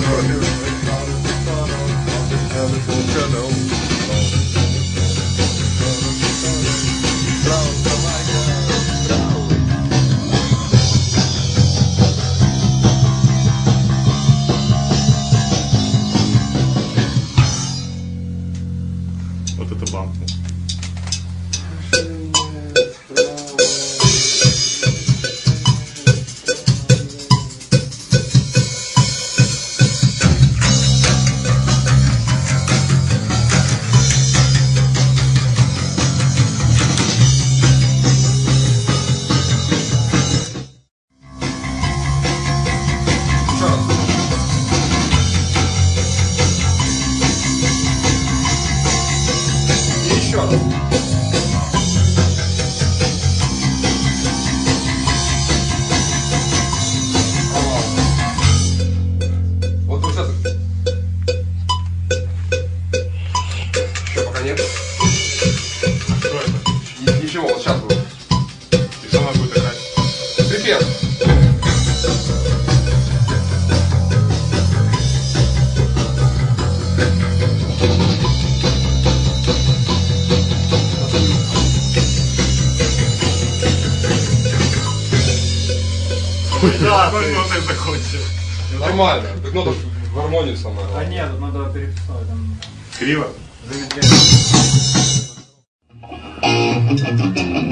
Вот это бампнул. Еще раз. Вот сейчас. Еще пока нет. Что это? Ничего, вот сейчас будет. И что надо будет играть? Припев. Да, ты закончил. Нормально. Так надо в гармонии самое А главное. нет, тут надо переписать. Там Криво? замедление.